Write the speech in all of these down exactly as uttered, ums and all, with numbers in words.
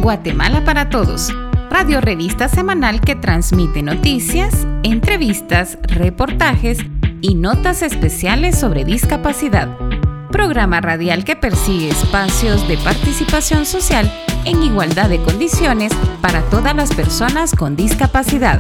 Guatemala para Todos, radio revista semanal que transmite noticias, entrevistas, reportajes y notas especiales sobre discapacidad. Programa radial que persigue espacios de participación social en igualdad de condiciones para todas las personas con discapacidad.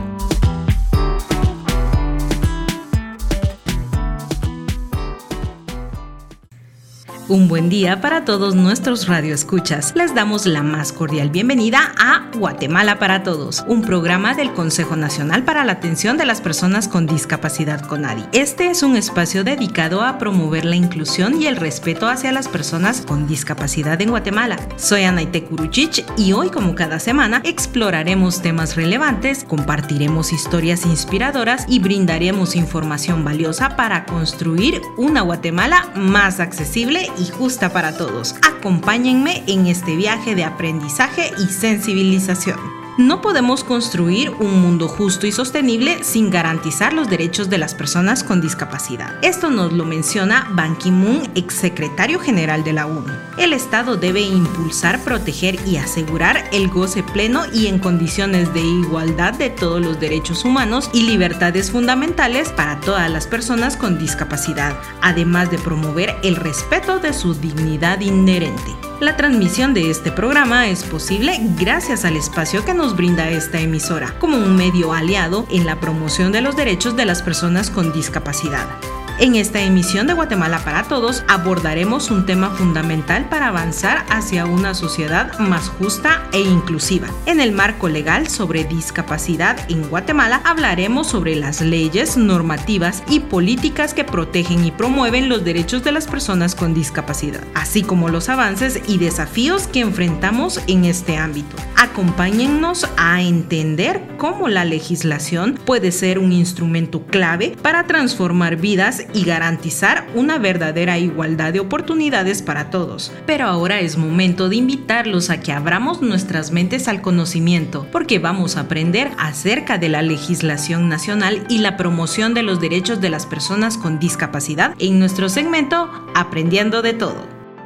Un buen día para todos nuestros radioescuchas. Les damos la más cordial bienvenida a Guatemala para Todos, un programa del Consejo Nacional para la Atención de las Personas con Discapacidad CONADI. Este es un espacio dedicado a promover la inclusión y el respeto hacia las personas con discapacidad en Guatemala. Soy Anaite Kuruchich y hoy, como cada semana, exploraremos temas relevantes, compartiremos historias inspiradoras y brindaremos información valiosa para construir una Guatemala más accesible y justa para todos. Acompáñenme en este viaje de aprendizaje y sensibilización. No podemos construir un mundo justo y sostenible sin garantizar los derechos de las personas con discapacidad. Esto nos lo menciona Ban Ki-moon, exsecretario general de la ONU. El Estado debe impulsar, proteger y asegurar el goce pleno y en condiciones de igualdad de todos los derechos humanos y libertades fundamentales para todas las personas con discapacidad, además de promover el respeto de su dignidad inherente. La transmisión de este programa es posible gracias al espacio que nos brinda esta emisora, como un medio aliado en la promoción de los derechos de las personas con discapacidad. En esta emisión de Guatemala para Todos abordaremos un tema fundamental para avanzar hacia una sociedad más justa e inclusiva. En el marco legal sobre discapacidad en Guatemala hablaremos sobre las leyes, normativas y políticas que protegen y promueven los derechos de las personas con discapacidad, así como los avances y desafíos que enfrentamos en este ámbito. Acompáñennos a entender cómo la legislación puede ser un instrumento clave para transformar vidas y garantizar una verdadera igualdad de oportunidades para todos. Pero ahora es momento de invitarlos a que abramos nuestras mentes al conocimiento, porque vamos a aprender acerca de la legislación nacional y la promoción de los derechos de las personas con discapacidad en nuestro segmento Aprendiendo de Todo.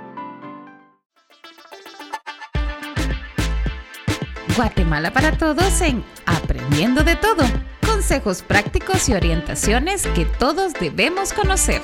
Guatemala para Todos en Aprendiendo de Todo. Consejos prácticos y orientaciones que todos debemos conocer.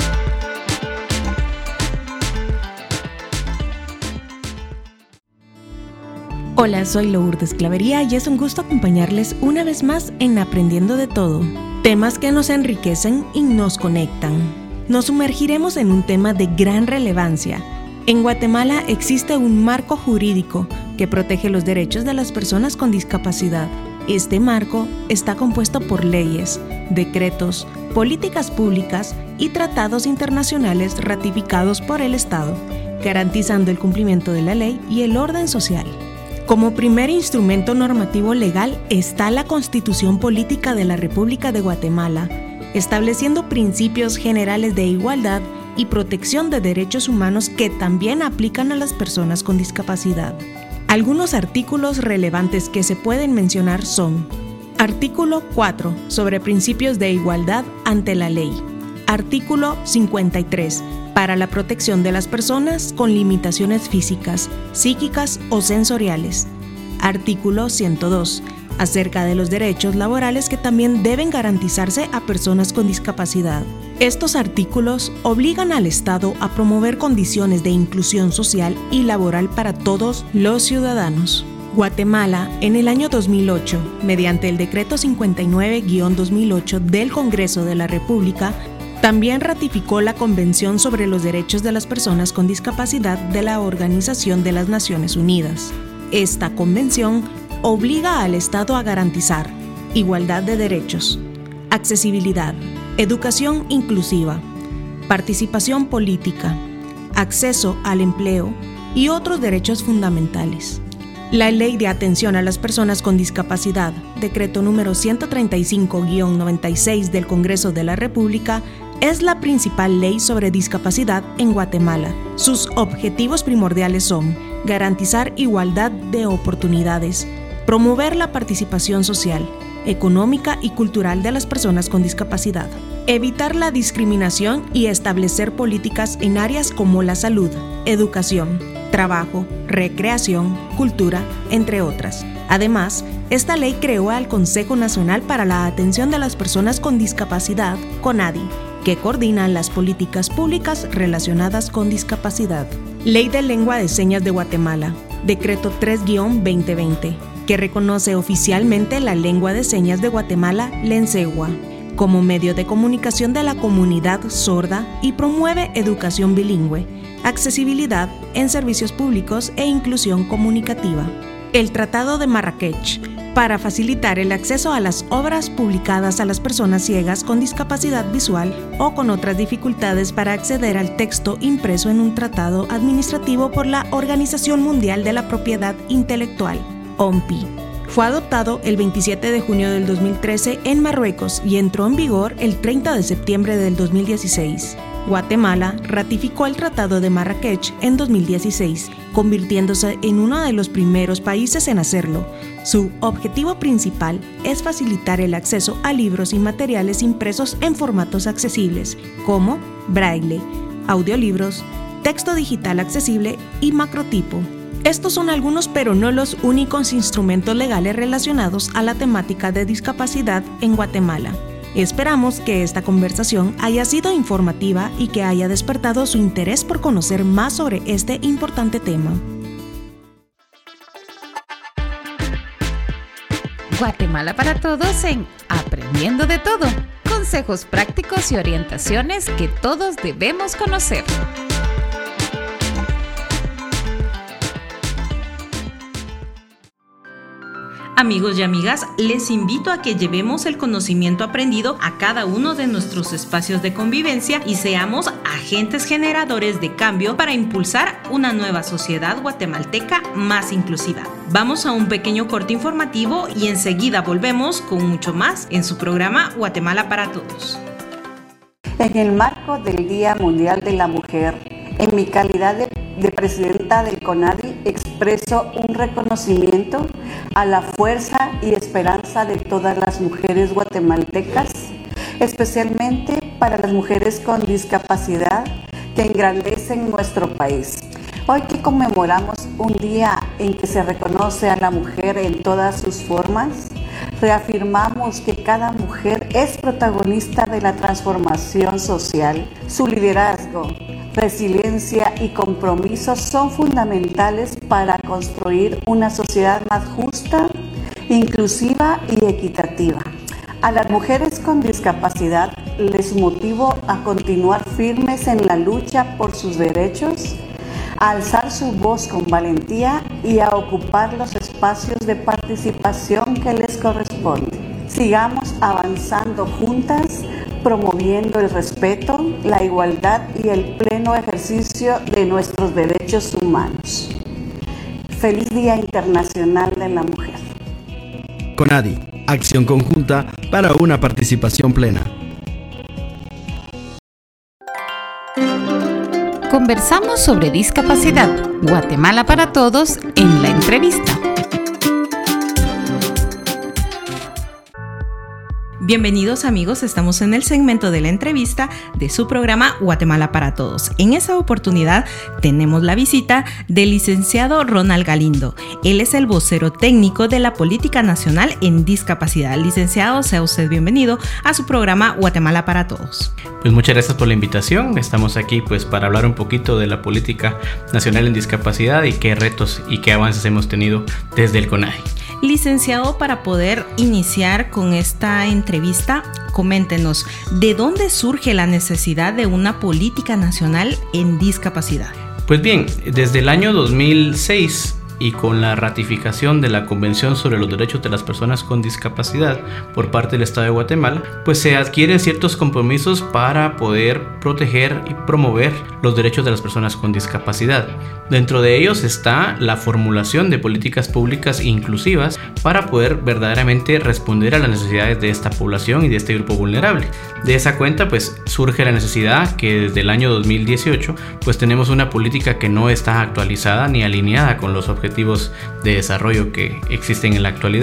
Hola, soy Lourdes Clavería y es un gusto acompañarles una vez más en Aprendiendo de Todo. Temas que nos enriquecen y nos conectan. Nos sumergiremos en un tema de gran relevancia. En Guatemala existe un marco jurídico que protege los derechos de las personas con discapacidad. Este marco está compuesto por leyes, decretos, políticas públicas y tratados internacionales ratificados por el Estado, garantizando el cumplimiento de la ley y el orden social. Como primer instrumento normativo legal está la Constitución Política de la República de Guatemala, estableciendo principios generales de igualdad y protección de derechos humanos que también aplican a las personas con discapacidad. Algunos artículos relevantes que se pueden mencionar son: Artículo cuatro, sobre principios de igualdad ante la ley. Artículo cincuenta y tres, para la protección de las personas con limitaciones físicas, psíquicas o sensoriales. Artículo ciento dos, acerca de los derechos laborales que también deben garantizarse a personas con discapacidad. Estos artículos obligan al Estado a promover condiciones de inclusión social y laboral para todos los ciudadanos. Guatemala, en el año dos mil ocho, mediante el Decreto cincuenta y nueve guión dos mil ocho del Congreso de la República, también ratificó la Convención sobre los Derechos de las Personas con Discapacidad de la Organización de las Naciones Unidas. Esta convención obliga al Estado a garantizar igualdad de derechos, accesibilidad, educación inclusiva, participación política, acceso al empleo y otros derechos fundamentales. La Ley de Atención a las Personas con Discapacidad, decreto número ciento treinta y cinco guión noventa y seis del Congreso de la República, es la principal ley sobre discapacidad en Guatemala. Sus objetivos primordiales son garantizar igualdad de oportunidades, promover la participación social, económica y cultural de las personas con discapacidad, evitar la discriminación y establecer políticas en áreas como la salud, educación, trabajo, recreación, cultura, entre otras. Además, esta ley creó al Consejo Nacional para la Atención de las Personas con Discapacidad, CONADI, que coordina las políticas públicas relacionadas con discapacidad. Ley de Lengua de Señas de Guatemala, Decreto tres guión veinte veinte, que reconoce oficialmente la lengua de señas de Guatemala, Lensegua, como medio de comunicación de la comunidad sorda y promueve educación bilingüe, accesibilidad en servicios públicos e inclusión comunicativa. El Tratado de Marrakech, para facilitar el acceso a las obras publicadas a las personas ciegas con discapacidad visual o con otras dificultades para acceder al texto impreso en un tratado administrativo por la Organización Mundial de la Propiedad Intelectual, O M P I. Fue adoptado el veintisiete de junio del dos mil trece en Marruecos y entró en vigor el treinta de septiembre del dos mil dieciséis. Guatemala ratificó el Tratado de Marrakech en dos mil dieciséis, convirtiéndose en uno de los primeros países en hacerlo. Su objetivo principal es facilitar el acceso a libros y materiales impresos en formatos accesibles, como braille, audiolibros, texto digital accesible y macrotipo. Estos son algunos, pero no los únicos instrumentos legales relacionados a la temática de discapacidad en Guatemala. Esperamos que esta conversación haya sido informativa y que haya despertado su interés por conocer más sobre este importante tema. Guatemala para todos en Aprendiendo de Todo. Consejos prácticos y orientaciones que todos debemos conocer. Amigos y amigas, les invito a que llevemos el conocimiento aprendido a cada uno de nuestros espacios de convivencia y seamos agentes generadores de cambio para impulsar una nueva sociedad guatemalteca más inclusiva. Vamos a un pequeño corte informativo y enseguida volvemos con mucho más en su programa Guatemala para Todos. En el marco del Día Mundial de la Mujer, en mi calidad de de presidenta del CONADI, expreso un reconocimiento a la fuerza y esperanza de todas las mujeres guatemaltecas, especialmente para las mujeres con discapacidad que engrandecen nuestro país. Hoy que conmemoramos un día en que se reconoce a la mujer en todas sus formas, reafirmamos que cada mujer es protagonista de la transformación social. Su liderazgo, resiliencia y compromiso son fundamentales para construir una sociedad más justa, inclusiva y equitativa. A las mujeres con discapacidad les motivo a continuar firmes en la lucha por sus derechos, a alzar su voz con valentía y a ocupar los espacios de participación que les corresponden. Sigamos avanzando juntas, promoviendo el respeto, la igualdad y el pleno ejercicio de nuestros derechos humanos. Feliz Día Internacional de la Mujer. CONADI, acción conjunta para una participación plena. Conversamos sobre discapacidad. Guatemala para todos en la entrevista. Bienvenidos amigos, estamos en el segmento de la entrevista de su programa Guatemala para Todos. En esta oportunidad tenemos la visita del licenciado Ronald Galindo. Él es el vocero técnico de la Política Nacional en Discapacidad. Licenciado, sea usted bienvenido a su programa Guatemala para Todos. Pues muchas gracias por la invitación. Estamos aquí pues para hablar un poquito de la Política Nacional en Discapacidad y qué retos y qué avances hemos tenido desde el CONADI. Licenciado, para poder iniciar con esta entrevista, coméntenos, ¿de dónde surge la necesidad de una política nacional en discapacidad? Pues bien, desde el año dos mil seis y con la ratificación de la Convención sobre los Derechos de las Personas con Discapacidad por parte del Estado de Guatemala, pues se adquieren ciertos compromisos para poder proteger y promover los derechos de las personas con discapacidad. Dentro de ellos está la formulación de políticas públicas inclusivas para poder verdaderamente responder a las necesidades de esta población y de este grupo vulnerable. De esa cuenta, pues surge la necesidad que desde el año dos mil dieciocho, pues tenemos una política que no está actualizada ni alineada con los objetivos de desarrollo que existen en la actualidad.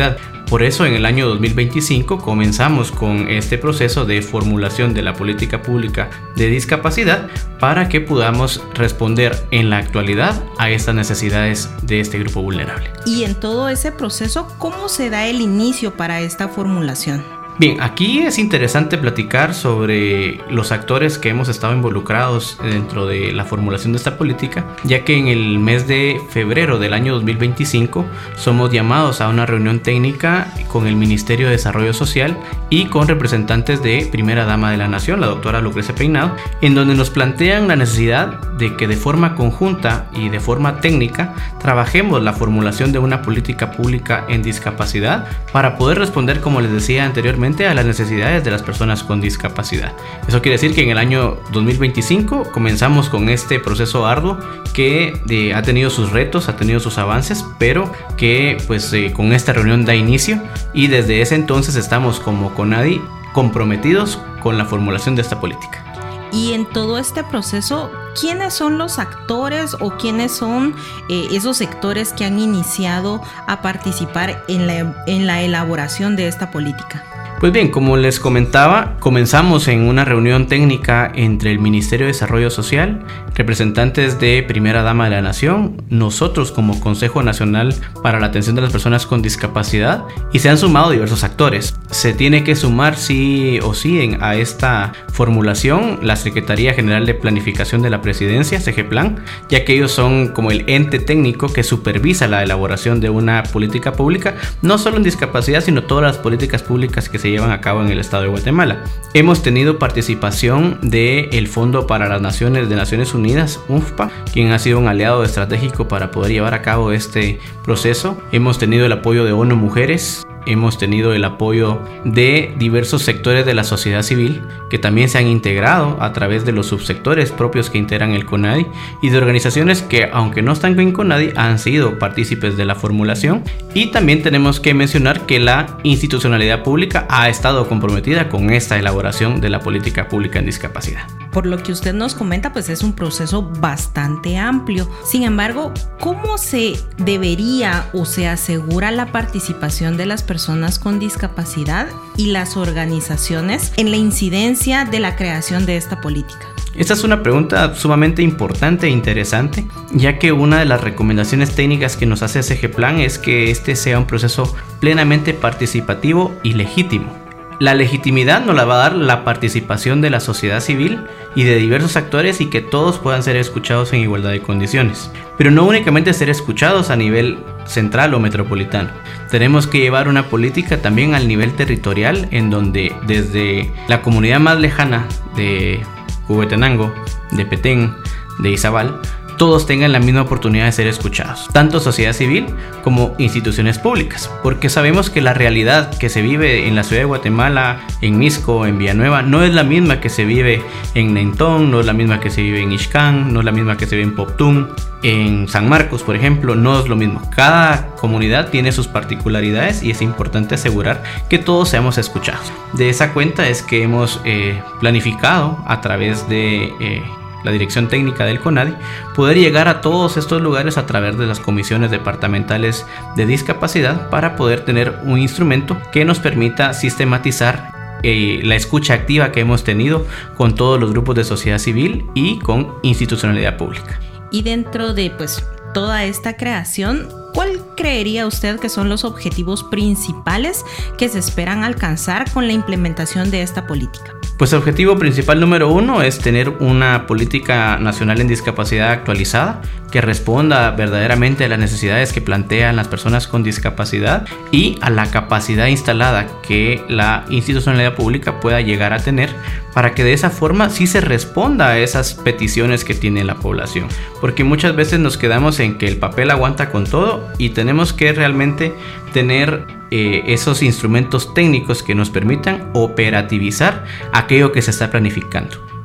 Por eso en el año dos mil veinticinco comenzamos con este proceso de formulación de la política pública de discapacidad para que podamos responder en la actualidad a estas necesidades de este grupo vulnerable. Y en todo ese proceso, ¿cómo se da el inicio para esta formulación? Bien, aquí es interesante platicar sobre los actores que hemos estado involucrados dentro de la formulación de esta política, ya que en el mes de febrero del año dos mil veinticinco somos llamados a una reunión técnica con el Ministerio de Desarrollo Social y con representantes de Primera Dama de la Nación, la doctora Lucrecia Peinado, en donde nos plantean la necesidad de que de forma conjunta y de forma técnica trabajemos la formulación de una política pública en discapacidad para poder responder, como les decía anteriormente, a las necesidades de las personas con discapacidad. Eso quiere decir que en el año dos mil veinticinco comenzamos con este proceso arduo que eh, ha tenido sus retos, ha tenido sus avances, pero que pues eh, con esta reunión da inicio, y desde ese entonces estamos como CONADI comprometidos con la formulación de esta política. Y en todo este proceso, ¿quiénes son los actores o quiénes son eh, esos sectores que han iniciado a participar en la, en la elaboración de esta política? Pues bien, como les comentaba, comenzamos en una reunión técnica entre el Ministerio de Desarrollo Social, representantes de Primera Dama de la Nación, nosotros como Consejo Nacional para la Atención de las Personas con Discapacidad, y se han sumado diversos actores. Se tiene que sumar sí o sí en, a esta formulación la Secretaría General de Planificación de la Presidencia, SEGEPLAN, ya que ellos son como el ente técnico que supervisa la elaboración de una política pública, no solo en discapacidad, sino todas las políticas públicas que se llevan a cabo en el estado de Guatemala. Hemos tenido participación del Fondo para las Naciones de Naciones Unidas, U N F P A, quien ha sido un aliado estratégico para poder llevar a cabo este proceso. Hemos tenido el apoyo de ONU Mujeres. Hemos tenido el apoyo de diversos sectores de la sociedad civil que también se han integrado a través de los subsectores propios que integran el CONADI, y de organizaciones que, aunque no están en CONADI, han sido partícipes de la formulación. Y también tenemos que mencionar que la institucionalidad pública ha estado comprometida con esta elaboración de la política pública en discapacidad. Por lo que usted nos comenta, pues es un proceso bastante amplio. Sin embargo, ¿cómo se debería o se asegura la participación de las personas con discapacidad y las organizaciones en la incidencia de la creación de esta política? Esta es una pregunta sumamente importante e interesante, ya que una de las recomendaciones técnicas que nos hace SEGEPLAN es que este sea un proceso plenamente participativo y legítimo. La legitimidad nos la va a dar la participación de la sociedad civil y de diversos actores, y que todos puedan ser escuchados en igualdad de condiciones. Pero no únicamente ser escuchados a nivel central o metropolitano. Tenemos que llevar una política también al nivel territorial, en donde desde la comunidad más lejana de Huehuetenango, de Petén, de Izabal, todos tengan la misma oportunidad de ser escuchados, tanto sociedad civil como instituciones públicas, porque sabemos que la realidad que se vive en la ciudad de Guatemala, en Mixco, en Villanueva, no es la misma que se vive en Nentón, no es la misma que se vive en Ixcán, no es la misma que se vive en Poptún, en San Marcos, por ejemplo, no es lo mismo. Cada comunidad tiene sus particularidades y es importante asegurar que todos seamos escuchados. De esa cuenta es que hemos eh, planificado a través de Eh, la dirección técnica del CONADI, poder llegar a todos estos lugares a través de las comisiones departamentales de discapacidad, para poder tener un instrumento que nos permita sistematizar eh, la escucha activa que hemos tenido con todos los grupos de sociedad civil y con institucionalidad pública. Y dentro de pues toda esta creación, ¿cuál creería usted que son los objetivos principales que se esperan alcanzar con la implementación de esta política? Pues el objetivo principal número uno es tener una política nacional en discapacidad actualizada que responda verdaderamente a las necesidades que plantean las personas con discapacidad y a la capacidad instalada que la institucionalidad pública pueda llegar a tener, para que de esa forma sí se responda a esas peticiones que tiene la población. Porque muchas veces nos quedamos en que el papel aguanta con todo, y tenemos que realmente tener eh, esos instrumentos técnicos que nos permitan operativizar aquello que se está planificando.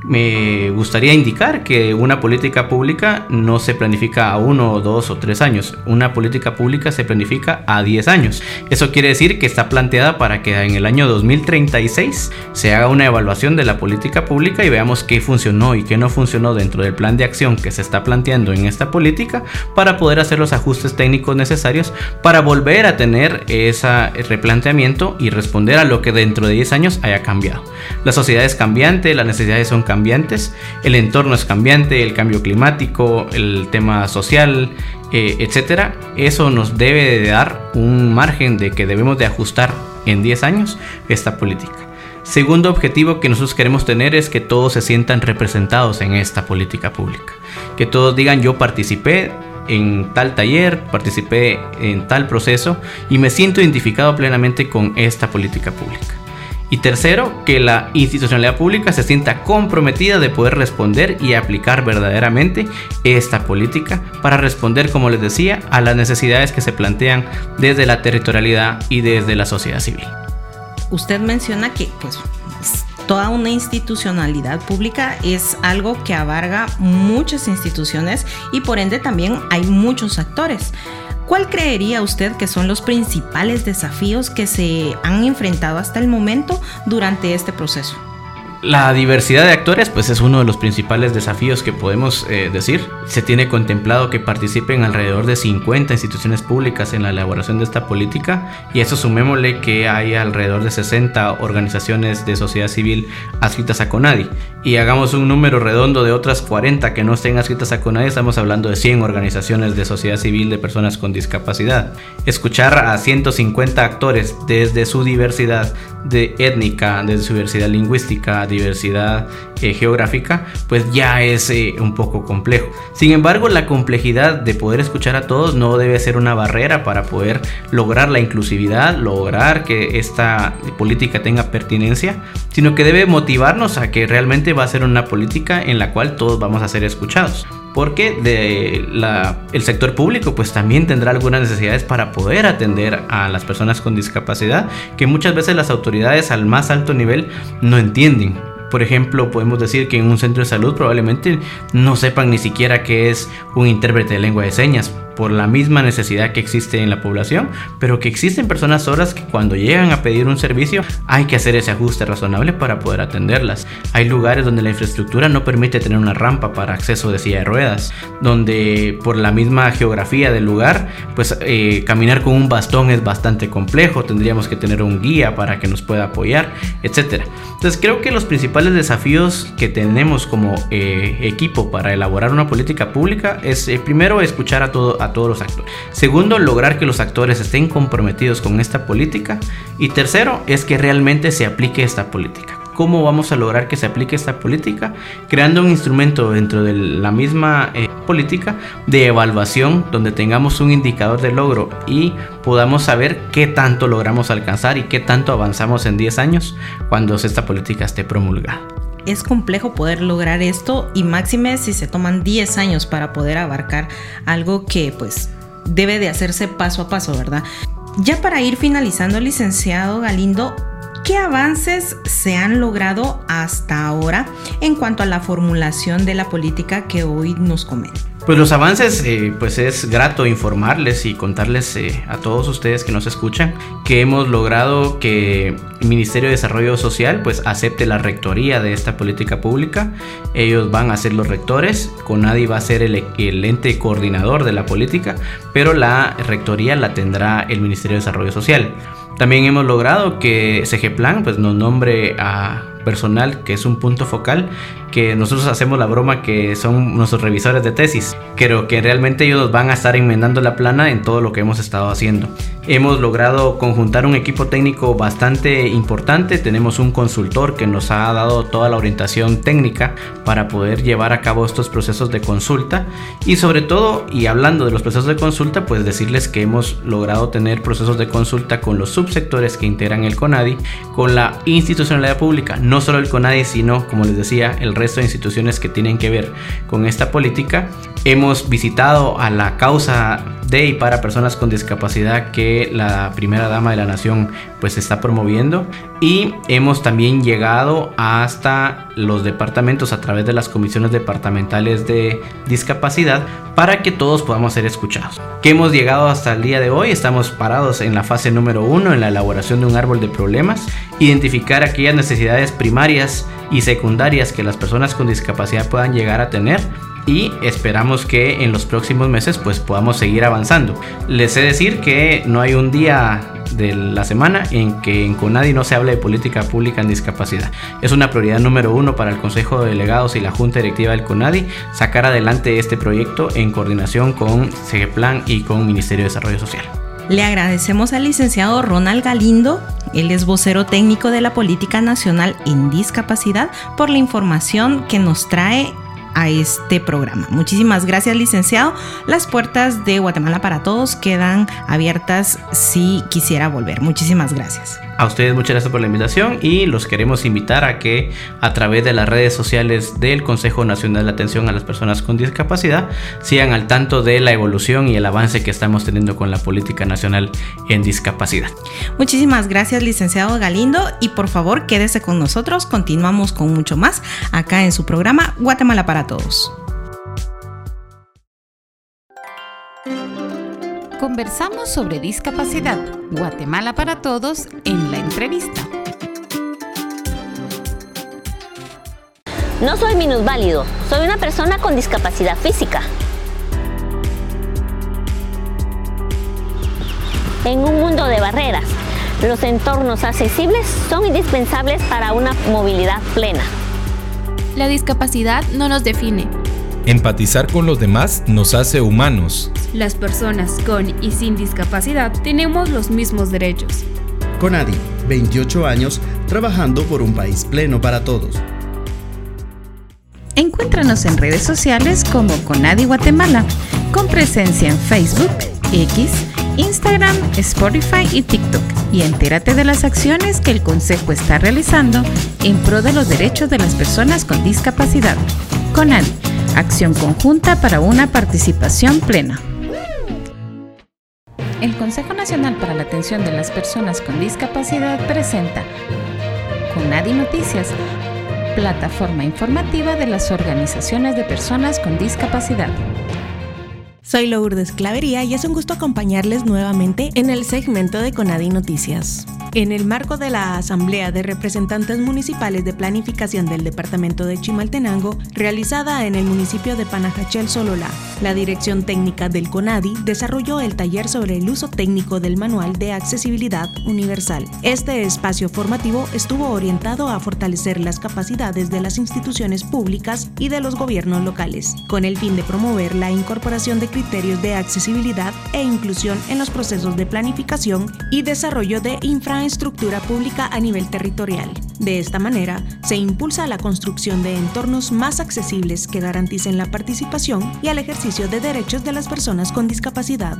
me gustaría indicar que una política pública no se planifica a uno, dos o tres años. Una política pública se planifica a diez años. Eso quiere decir que está planteada para que en el año dos mil treinta y seis se haga una evaluación de la política pública y veamos qué funcionó y qué no funcionó dentro del plan de acción que se está planteando en esta política, para poder hacer los ajustes técnicos necesarios para volver a tener ese replanteamiento y responder a lo que dentro de diez años haya cambiado. La sociedad es cambiante, las necesidades son cambiantes, el entorno es cambiante, el cambio climático, el tema social, eh, etcétera. Eso nos debe de dar un margen de que debemos de ajustar en diez años esta política. Segundo objetivo que nosotros queremos tener es que todos se sientan representados en esta política pública. Que todos digan: yo participé en tal taller, participé en tal proceso y me siento identificado plenamente con esta política pública. Y tercero, que la institucionalidad pública se sienta comprometida de poder responder y aplicar verdaderamente esta política para responder, como les decía, a las necesidades que se plantean desde la territorialidad y desde la sociedad civil. Usted menciona que pues toda una institucionalidad pública es algo que abarca muchas instituciones y por ende también hay muchos actores. ¿Cuál creería usted que son los principales desafíos que se han enfrentado hasta el momento durante este proceso? La diversidad de actores pues es uno de los principales desafíos que podemos eh, decir. Se tiene contemplado que participen alrededor de cincuenta instituciones públicas en la elaboración de esta política, y eso sumémosle que hay alrededor de sesenta organizaciones de sociedad civil adscritas a CONADI, y hagamos un número redondo de otras cuarenta que no estén adscritas a CONADI, estamos hablando de cien organizaciones de sociedad civil de personas con discapacidad. Escuchar a ciento cincuenta actores desde su diversidad de étnica, desde su diversidad lingüística, diversidad eh, geográfica, pues ya es eh, un poco complejo. Sin embargo, la complejidad de poder escuchar a todos no debe ser una barrera para poder lograr la inclusividad, lograr que esta política tenga pertinencia, sino que debe motivarnos a que realmente va a ser una política en la cual todos vamos a ser escuchados. Porque de la, el sector público pues también tendrá algunas necesidades para poder atender a las personas con discapacidad que muchas veces las autoridades al más alto nivel no entienden. Por ejemplo, podemos decir que en un centro de salud probablemente no sepan ni siquiera qué es un intérprete de lengua de señas, por la misma necesidad que existe en la población, pero que existen personas sordas que cuando llegan a pedir un servicio hay que hacer ese ajuste razonable para poder atenderlas. Hay lugares donde la infraestructura no permite tener una rampa para acceso de silla de ruedas, donde por la misma geografía del lugar, pues eh, caminar con un bastón es bastante complejo, tendríamos que tener un guía para que nos pueda apoyar, etcétera. Entonces creo que los principales desafíos que tenemos como eh, equipo para elaborar una política pública es eh, primero escuchar a todo a todos los actores. Segundo, lograr que los actores estén comprometidos con esta política. Y tercero, es que realmente se aplique esta política. ¿Cómo vamos a lograr que se aplique esta política? Creando un instrumento dentro de la misma eh, política de evaluación, donde tengamos un indicador de logro y podamos saber qué tanto logramos alcanzar y qué tanto avanzamos en diez años cuando esta política esté promulgada. Es complejo poder lograr esto, y máxime si se toman diez años para poder abarcar algo que pues debe de hacerse paso a paso, ¿verdad? Ya para ir finalizando, licenciado Galindo, ¿qué avances se han logrado hasta ahora en cuanto a la formulación de la política que hoy nos comenta? Pues los avances, eh, pues es grato informarles y contarles eh, a todos ustedes que nos escuchan que hemos logrado que el Ministerio de Desarrollo Social pues acepte la rectoría de esta política pública. Ellos van a ser los rectores, CONADI va a ser el, el ente coordinador de la política, pero la rectoría la tendrá el Ministerio de Desarrollo Social. También hemos logrado que SEGEPLAN pues nos nombre a personal, que es un punto focal, que nosotros hacemos la broma que son nuestros revisores de tesis, pero que realmente ellos van a estar enmendando la plana en todo lo que hemos estado haciendo. Hemos logrado conjuntar un equipo técnico bastante importante. Tenemos un consultor que nos ha dado toda la orientación técnica para poder llevar a cabo estos procesos de consulta, y sobre todo, y hablando de los procesos de consulta, pues decirles que hemos logrado tener procesos de consulta con los subsectores que integran el CONADI, con la institucionalidad pública, no no solo el CONADI, sino, como les decía, el resto de instituciones que tienen que ver con esta política. Hemos visitado a la causa de y para personas con discapacidad que la primera dama de la nación pues está promoviendo, y hemos también llegado hasta los departamentos a través de las comisiones departamentales de discapacidad para que todos podamos ser escuchados. ¿Qué hemos llegado hasta el día de hoy? Estamos parados en la fase número uno, en la elaboración de un árbol de problemas, identificar aquellas necesidades primarias y secundarias que las personas con discapacidad puedan llegar a tener, y esperamos que en los próximos meses pues podamos seguir avanzando. Les he de decir que no hay un día de la semana en que en CONADI no se hable de política pública en discapacidad. Es una prioridad número uno para el Consejo de Delegados y la Junta Directiva del CONADI sacar adelante este proyecto en coordinación con SEGEPLAN y con Ministerio de Desarrollo Social. Le agradecemos al licenciado Ronald Galindo, él es vocero técnico de la Política Nacional en Discapacidad, por la información que nos trae a este programa. Muchísimas gracias, licenciado. Las puertas de Guatemala para Todos quedan abiertas si quisiera volver. Muchísimas gracias. A ustedes muchas gracias por la invitación, y los queremos invitar a que a través de las redes sociales del Consejo Nacional de Atención a las Personas con Discapacidad sigan al tanto de la evolución y el avance que estamos teniendo con la Política Nacional en Discapacidad. Muchísimas gracias, licenciado Galindo, y por favor quédese con nosotros. Continuamos con mucho más acá en su programa Guatemala para Todos. Conversamos sobre discapacidad. Guatemala para Todos en la entrevista. No soy minusválido, soy una persona con discapacidad física. En un mundo de barreras, los entornos accesibles son indispensables para una movilidad plena. La discapacidad no nos define. Empatizar con los demás nos hace humanos. Las personas con y sin discapacidad tenemos los mismos derechos. CONADI, veintiocho años trabajando por un país pleno para todos. Encuéntranos en redes sociales como CONADI Guatemala, con presencia en Facebook, X, Instagram, Spotify y TikTok, y entérate de las acciones que el Consejo está realizando en pro de los derechos de las personas con discapacidad. CONADI, acción conjunta para una participación plena. El Consejo Nacional para la Atención de las Personas con Discapacidad presenta CONADI Noticias, plataforma informativa de las organizaciones de personas con discapacidad. Soy Lourdes Clavería y es un gusto acompañarles nuevamente en el segmento de CONADI Noticias. En el marco de la Asamblea de Representantes Municipales de Planificación del Departamento de Chimaltenango, realizada en el municipio de Panajachel, Sololá, la Dirección Técnica del CONADI desarrolló el taller sobre el uso técnico del Manual de Accesibilidad Universal. Este espacio formativo estuvo orientado a fortalecer las capacidades de las instituciones públicas y de los gobiernos locales, con el fin de promover la incorporación de criterios de accesibilidad e inclusión en los procesos de planificación y desarrollo de infraestructura pública a nivel territorial. De esta manera, se impulsa la construcción de entornos más accesibles que garanticen la participación y el ejercicio de derechos de las personas con discapacidad.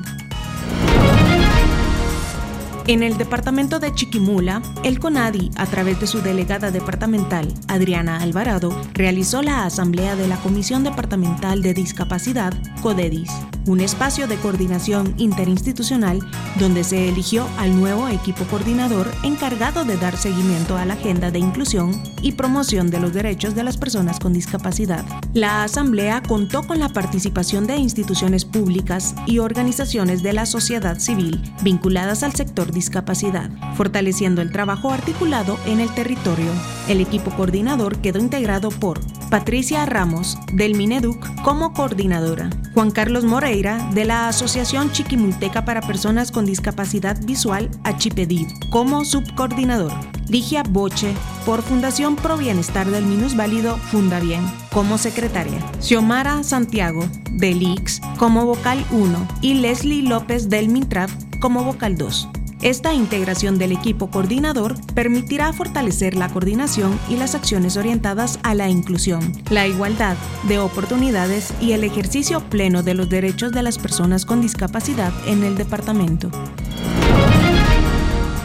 En el departamento de Chiquimula, el CONADI, a través de su delegada departamental, Adriana Alvarado, realizó la asamblea de la Comisión Departamental de Discapacidad, CODEDIS, un espacio de coordinación interinstitucional donde se eligió al nuevo equipo coordinador encargado de dar seguimiento a la agenda de inclusión y promoción de los derechos de las personas con discapacidad. La asamblea contó con la participación de instituciones públicas y organizaciones de la sociedad civil vinculadas al sector discapacidad, fortaleciendo el trabajo articulado en el territorio. El equipo coordinador quedó integrado por Patricia Ramos, del Mineduc, como coordinadora, Juan Carlos Moreira, de la Asociación Chiquimulteca para Personas con Discapacidad Visual, Achipedid, como subcoordinador, Ligia Boche, por Fundación Pro Bienestar del Minusválido Fundabien, como secretaria, Xiomara Santiago, del I X, como vocal uno, y Leslie López del Mintraf, como vocal dos. Esta integración del equipo coordinador permitirá fortalecer la coordinación y las acciones orientadas a la inclusión, la igualdad de oportunidades y el ejercicio pleno de los derechos de las personas con discapacidad en el departamento.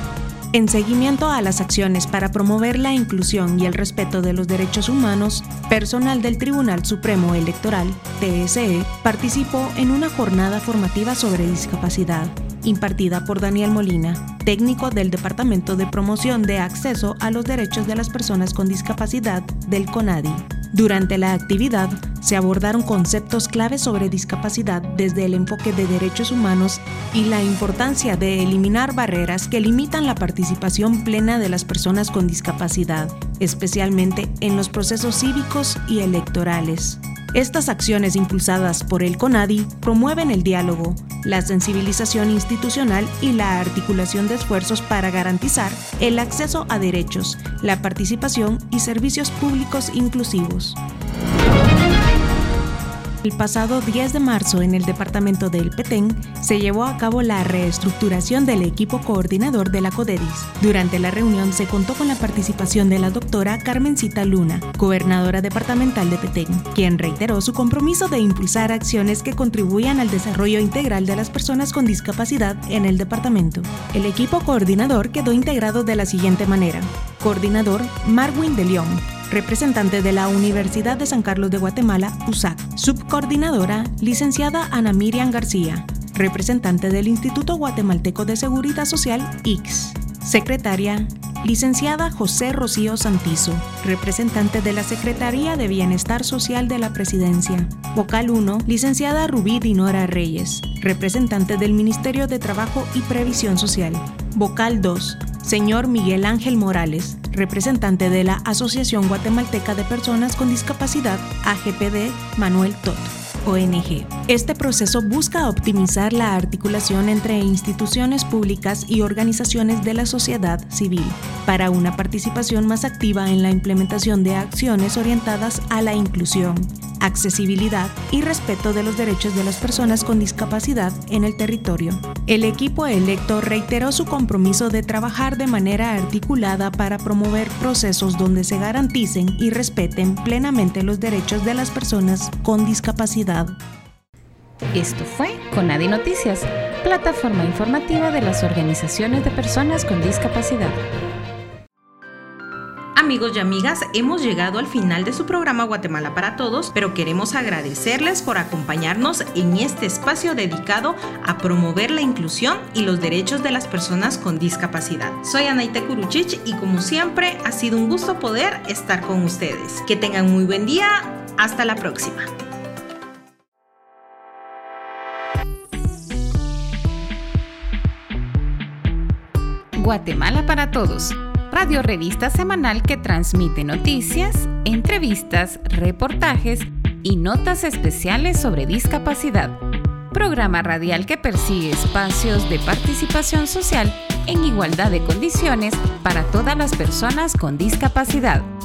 En seguimiento a las acciones para promover la inclusión y el respeto de los derechos humanos, personal del Tribunal Supremo Electoral, T S E, participó en una jornada formativa sobre discapacidad, impartida por Daniel Molina, técnico del Departamento de Promoción de Acceso a los Derechos de las Personas con Discapacidad del CONADI. Durante la actividad, se abordaron conceptos claves sobre discapacidad desde el enfoque de derechos humanos y la importancia de eliminar barreras que limitan la participación plena de las personas con discapacidad, especialmente en los procesos cívicos y electorales. Estas acciones impulsadas por el CONADI promueven el diálogo, la sensibilización institucional y la articulación de esfuerzos para garantizar el acceso a derechos, la participación y servicios públicos inclusivos. El pasado diez de marzo, en el departamento del Petén, se llevó a cabo la reestructuración del equipo coordinador de la CODEDIS. Durante la reunión se contó con la participación de la doctora Carmencita Luna, gobernadora departamental de Petén, quien reiteró su compromiso de impulsar acciones que contribuyan al desarrollo integral de las personas con discapacidad en el departamento. El equipo coordinador quedó integrado de la siguiente manera: coordinador Marwin de León, representante de la Universidad de San Carlos de Guatemala, U S A C. Subcoordinadora, licenciada Ana Miriam García, representante del Instituto Guatemalteco de Seguridad Social, I C S. Secretaria, licenciada José Rocío Santizo, representante de la Secretaría de Bienestar Social de la Presidencia. Vocal uno, licenciada Rubí Dinora Reyes, representante del Ministerio de Trabajo y Previsión Social. Vocal dos, señor Miguel Ángel Morales, representante de la Asociación Guatemalteca de Personas con Discapacidad, A G P D Manuel Tot, O N G. Este proceso busca optimizar la articulación entre instituciones públicas y organizaciones de la sociedad civil para una participación más activa en la implementación de acciones orientadas a la inclusión, accesibilidad y respeto de los derechos de las personas con discapacidad en el territorio. El equipo electo reiteró su compromiso de trabajar de manera articulada para promover procesos donde se garanticen y respeten plenamente los derechos de las personas con discapacidad. Esto fue CONADI Noticias, plataforma informativa de las organizaciones de personas con discapacidad. Amigos y amigas, hemos llegado al final de su programa Guatemala para Todos, pero queremos agradecerles por acompañarnos en este espacio dedicado a promover la inclusión y los derechos de las personas con discapacidad. Soy Anaite Kuruchich y como siempre ha sido un gusto poder estar con ustedes. Que tengan muy buen día. Hasta la próxima. Guatemala para Todos, radio revista semanal que transmite noticias, entrevistas, reportajes y notas especiales sobre discapacidad. Programa radial que persigue espacios de participación social en igualdad de condiciones para todas las personas con discapacidad.